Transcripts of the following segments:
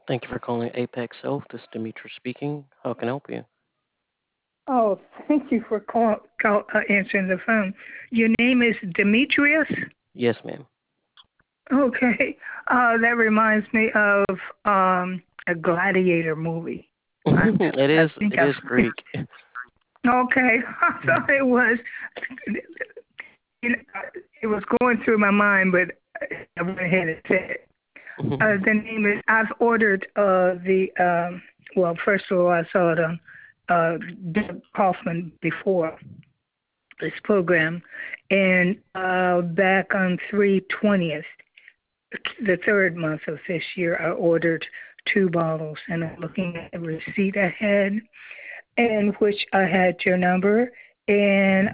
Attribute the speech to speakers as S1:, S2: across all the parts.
S1: Thank you for calling Apex Health. This is Demetra speaking. How can I help you?
S2: Oh, thank you for answering the phone. Your name is Demetrius?
S1: Yes, ma'am.
S2: Okay. That reminds me of a gladiator movie.
S1: it
S2: I
S1: is
S2: think
S1: it is Greek.
S2: okay. I thought it was. You know, it was going through my mind, but I went ahead and said it. The name is. I've ordered the. Well, first of all, I saw it on Doug Kaufman before this program, and back on 3/20th, the third month of this year, I ordered two bottles, and I'm looking at the receipt I had, in which I had your number, and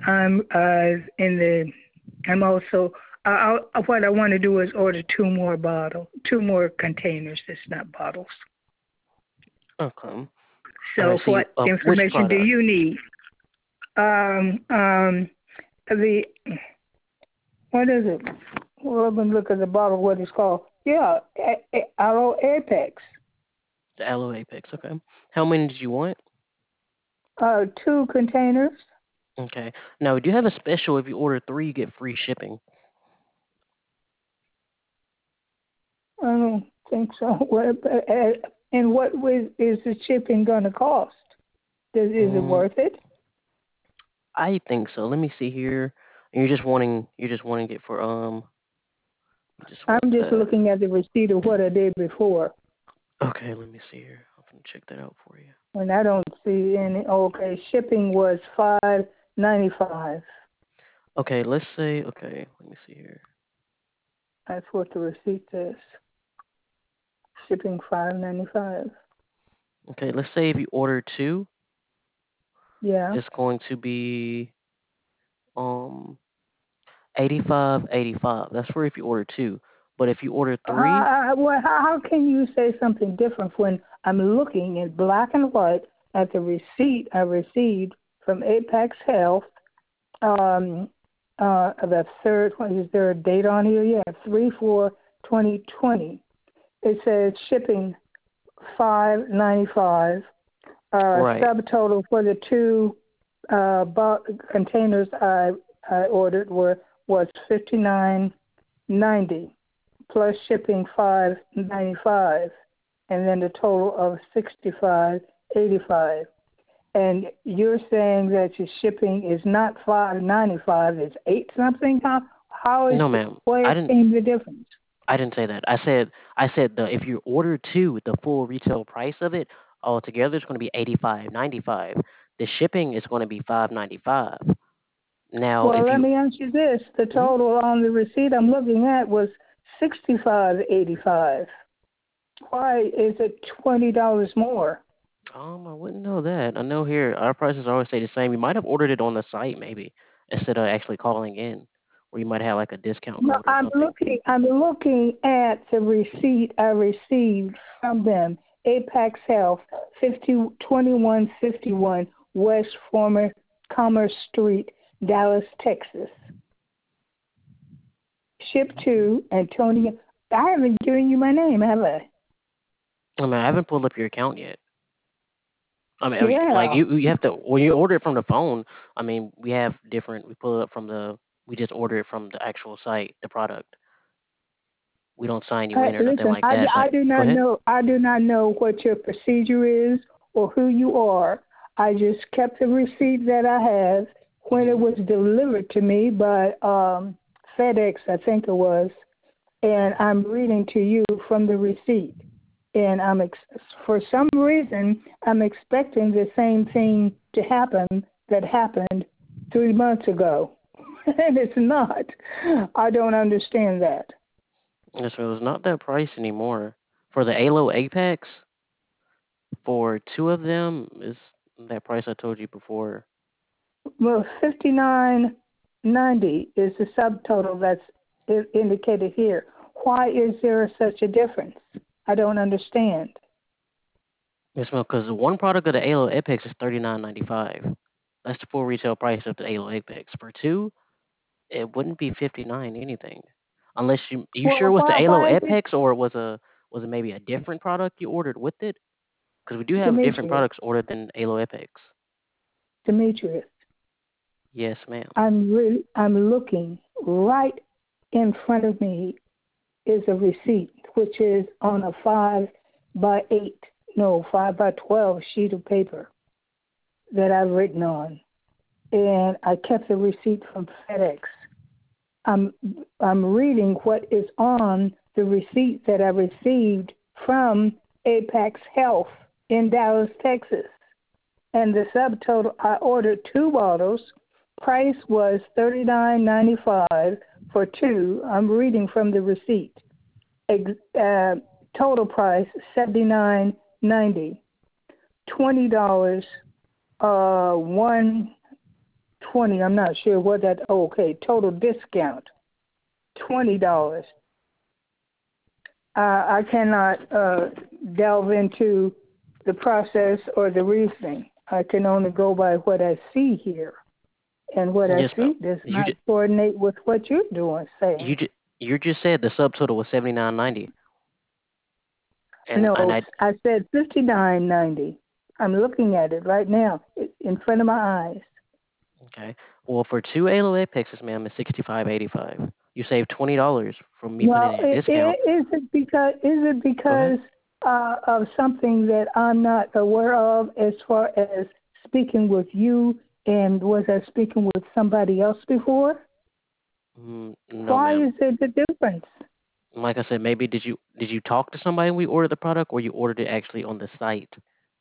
S2: I'm also. What I want to do is order two more containers. It's not bottles.
S1: Okay. All
S2: So,
S1: right. So,
S2: what
S1: which
S2: information do
S1: product?
S2: you need? Um, um, the what is it? Well, let me look at the bottle. What it's called? Yeah, Aloe Apex.
S1: The Aloe Apex. Okay. How many did you want?
S2: Two containers.
S1: Okay. Now, we do have a special. If you order three, you get free shipping.
S2: I don't think so. And what is the shipping going to cost? Is it
S1: Mm,
S2: worth it?
S1: I think so. Let me see here. You're just wanting it for You just want
S2: I'm just
S1: that.
S2: looking at the receipt of what I did before,
S1: Okay. Let me see here. I'm gonna check that out for you.
S2: and I don't see any. Okay, shipping was $5.95.
S1: Okay. Let's say. Okay. Let me see here.
S2: That's what the receipt says. Shipping $5.95.
S1: Okay. Let's say if you order two,
S2: Yeah.
S1: it's going to be um 85.85. That's for if you order two. But if you order three,
S2: How can you say something different when I'm looking in black and white at the receipt I received from Apex Health? The third, what is there a date on here? Yeah, 3/4/2020. It says shipping $5.95.
S1: right,
S2: Subtotal for the two containers I ordered was $59.90 plus shipping $5.95, and then a total of $65.85. And you're saying that your shipping is not $5.95, it's eight something. How is
S1: no, ma'am,
S2: where
S1: I didn't.
S2: came the difference?
S1: I didn't say that. I said the if you order two, the full retail price of it altogether is going to be 85.95. The shipping is going to be 5.95. Now,
S2: Well,
S1: if
S2: let
S1: you
S2: me ask you this: the
S1: mhm.
S2: total on the receipt I'm looking at was $65.85. Why is it $20 more?
S1: I wouldn't know that. I know here our prices always stay the same. You might have ordered it on the site maybe instead of actually calling in, or you might have like a discount
S2: No,
S1: code or something.
S2: I'm looking at the receipt I received from them. Apex Health, 2151 West Former Commerce Street, Dallas, Texas. Ship to Antonio. I haven't given you my name, have I?
S1: I mean, I haven't pulled up your account yet. Like
S2: Yeah.
S1: you have to when you order it from the phone. I mean, we have different. We pull it up from the. We just order it from the actual site, the product. We don't sign you in or nothing
S2: Listen,
S1: like that.
S2: I
S1: But
S2: do
S1: go
S2: not
S1: ahead.
S2: know. I do not know what your procedure is or who you are. I just kept the receipt that I have when it
S1: hmm
S2: was delivered to me by FedEx, I think it was, and I'm reading to you from the receipt. And for some reason, I'm expecting the same thing to happen that happened 3 months ago, and it's not. I don't understand that.
S1: So it's not that price anymore for the Halo Apex. For two of them is that price I told you before.
S2: Well, 59.90 is the subtotal that's indicated here. Why is there such a difference? I don't understand.
S1: Yes, ma'am. Because one product of the Halo Apex is 39.95. That's the full retail price of the Halo Apex. For two, it wouldn't be 59 anything. Unless you sure it
S2: Well,
S1: was the
S2: why
S1: Halo
S2: why is it?
S1: Apex or it was Was it maybe a different product you ordered with it? Because we do have different
S2: Demetrius,
S1: products ordered than Alo Epics.
S2: Demetrius,
S1: Yes, ma'am.
S2: I'm looking right in front of me is a receipt, which is on a 5 by 12 sheet of paper that I've written on, and I kept the receipt from FedEx. I'm reading what is on the receipt that I received from Apex Health in Dallas, Texas. And the subtotal, I ordered 2 bottles. Price was $39.95 for 2. I'm reading from the receipt. Total price $79.90. $20. 120. I'm not sure what that. Oh, okay, total discount $20. I cannot delve into the process or the reasoning. I can only go by what I see here, and what I
S1: Yes, ma'am.
S2: see does not coordinate with what you're doing. Saying
S1: You just said the subtotal was $79.90.
S2: no,
S1: I
S2: I said $59.90. I'm looking at it right now in front of my eyes.
S1: Okay. Well, for 2 Alo Apexes, ma'am, it's $65.85. You saved $20 from me putting
S2: Well,
S1: in a discount.
S2: is it because of something that I'm not aware of as far as speaking with you? And was I speaking with somebody else before?
S1: No,
S2: Why
S1: ma'am.
S2: is there the difference?
S1: Like I said, maybe did you talk to somebody when we ordered the product, or you ordered it actually on the site?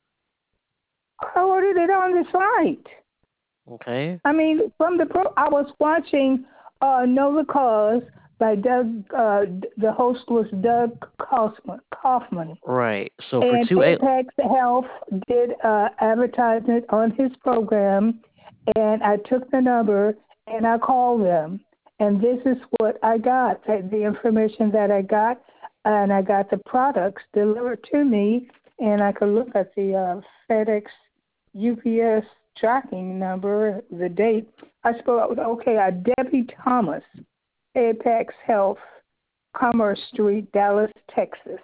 S2: I ordered it on the site.
S1: Okay.
S2: I mean, I was watching Know the Cause by Doug. The host was Doug Kaufman.
S1: Right. So for
S2: And
S1: 2 A,
S2: Apex Health did advertisement on his program, and I took the number and I called them, and this is what I got, the information that I got, and I got the products delivered to me, and I could look at the FedEx UPS tracking number, the date. I spoke, okay, Debbie Thomas, Apex Health, Commerce Street, Dallas, Texas.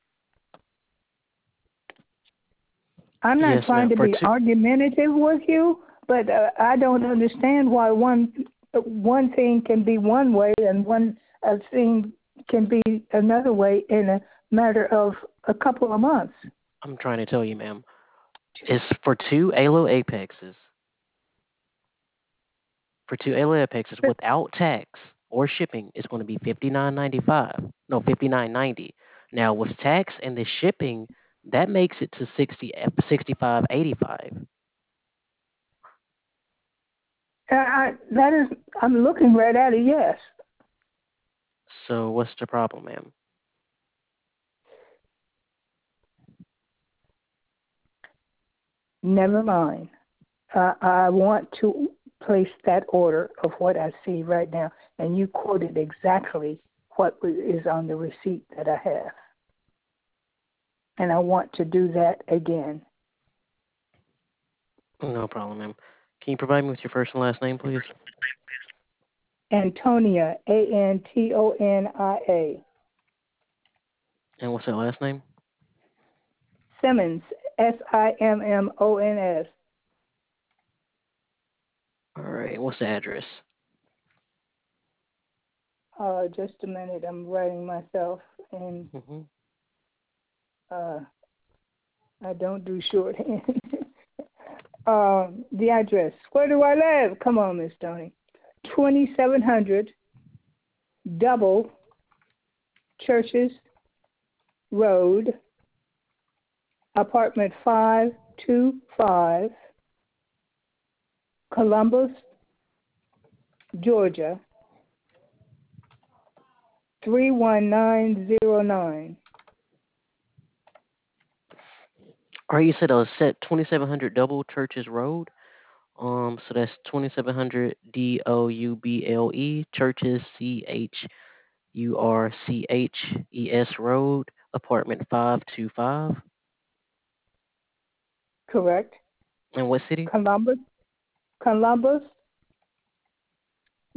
S2: I'm not
S1: yes,
S2: trying
S1: ma'am.
S2: to
S1: For
S2: be
S1: 2,
S2: argumentative with you, but I don't understand why one thing can be one way and one thing can be another way in a matter of a couple of months.
S1: I'm trying to tell you, ma'am. It's for 2 Alo Apexes. For 2 Alo Apexes without tax or shipping, it's going to be $59.95. No, $59.90. Now with tax and the shipping, that makes it to 65.85.
S2: I'm looking right at it. Yes.
S1: So what's the problem, ma'am?
S2: Never mind. I want to place that order of what I see right now, and you quoted exactly what is on the receipt that I have. And I want to do that again.
S1: No problem, ma'am. Can you provide me with your first and last name, please?
S2: Antonia, Antonia.
S1: And what's that last name?
S2: Simmons, Simmons.
S1: All right. What's the address?
S2: Just a minute, I'm writing myself, and I don't do shorthand. The address. Where do I live? Come on, Miss Tony. 2700 Double Churches Road, apartment 525, Columbus, Georgia, 31909.
S1: All right, you said set 2700 Double Churches Road. So that's 2700 Double Churches Churches Road, apartment 525.
S2: Correct.
S1: And what city?
S2: Columbus,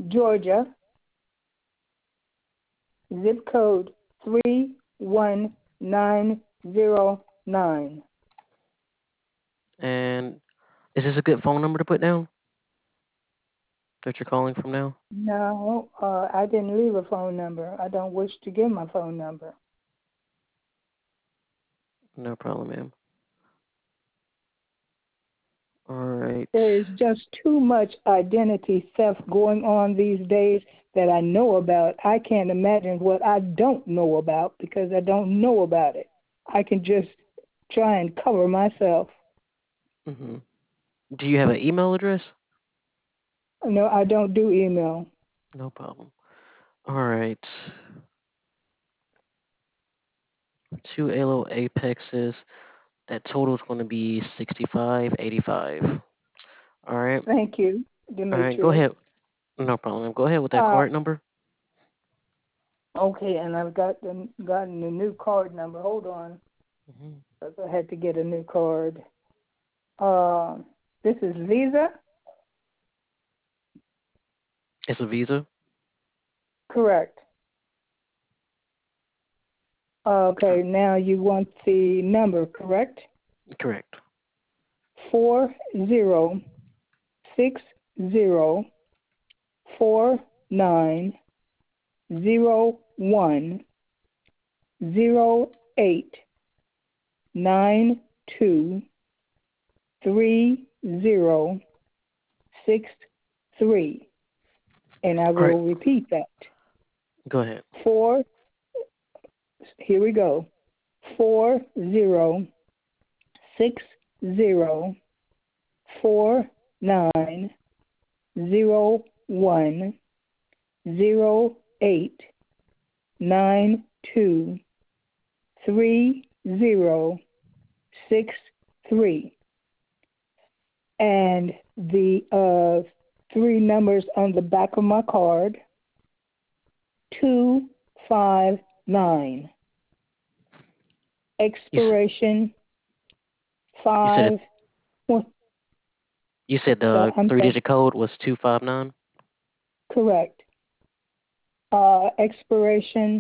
S2: Georgia, zip code 31909. 909.
S1: And is this a good phone number to put down that you're calling from now?
S2: No, I didn't leave a phone number. I don't wish to give my phone number.
S1: No problem, ma'am. All right.
S2: There is just too much identity theft going on these days that I know about. I can't imagine what I don't know about because I don't know about it. I can just try and cover myself.
S1: Mhm. Do you have an email address?
S2: No, I don't do email.
S1: No problem. All right. Two Halo Apexes. That total is going to be 65.85. All right.
S2: Thank you,
S1: All right. Go
S2: Demetrius.
S1: ahead. No problem. Go ahead with that
S2: Uh,
S1: card number.
S2: okay, and I've gotten a new card number. Hold on,
S1: Mhm.
S2: 'cause I had to get a new card. Uh, this is Visa,
S1: It's a Visa.
S2: correct?
S1: Uh,
S2: Okay, now you want the number, correct?
S1: Correct.
S2: 40690108903063. And I
S1: All right.
S2: will repeat that.
S1: Go ahead.
S2: Four, here we go. 40900108923063. And the three numbers on the back of my card, 259.
S1: You s-
S2: Expiration
S1: you said it,
S2: 5.
S1: you said the
S2: I'm sorry,
S1: three-digit code was 259.
S2: correct. Expiration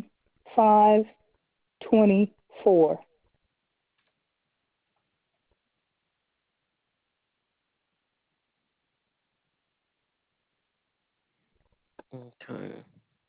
S2: 5/24.
S1: Okay.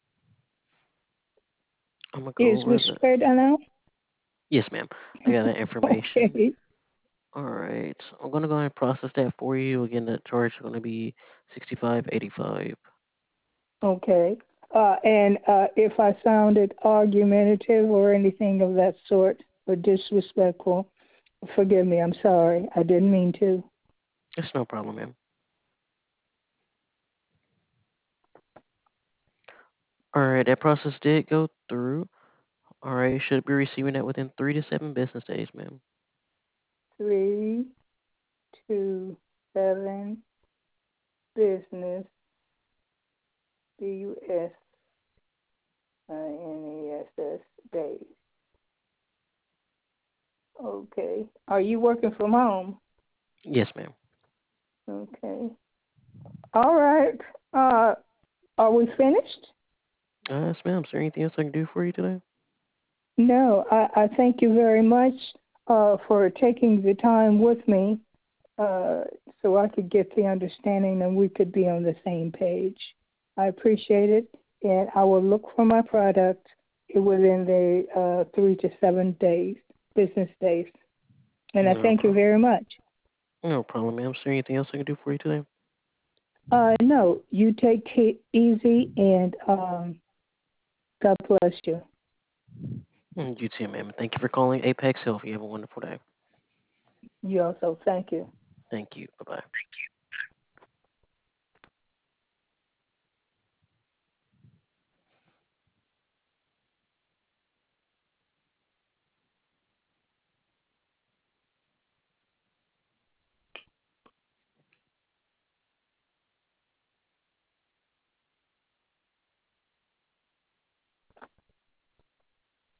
S1: I'm gonna go
S2: Is
S1: over the.
S2: whispered now?
S1: Yes, ma'am. I got that information.
S2: Okay.
S1: All right. I'm gonna go ahead and process that for you. Again, that charge is gonna be 65.85.
S2: Okay. And if I sounded argumentative or anything of that sort or disrespectful, forgive me. I'm sorry. I didn't mean to.
S1: It's no problem, ma'am. All right, that process did go through. All right, you should be receiving that within 3 to 7 business days, ma'am.
S2: 3 to 7 business days. Okay. Are you working from home?
S1: Yes, ma'am.
S2: Okay. All right. Are we finished?
S1: Yes, ma'am. Is there anything else I can do for you today?
S2: No. I thank you very much for taking the time with me uh, so I could get the understanding and we could be on the same page. I appreciate it, and I will look for my product within the 3 to 7 business days. And I
S1: No
S2: thank you
S1: problem.
S2: very much.
S1: No problem, ma'am. Is there anything else I can do for you today?
S2: No, you take it easy, and God bless you.
S1: You too, ma'am. Thank you for calling Apex Health. You have a wonderful day.
S2: You also thank you.
S1: Thank you. Bye bye.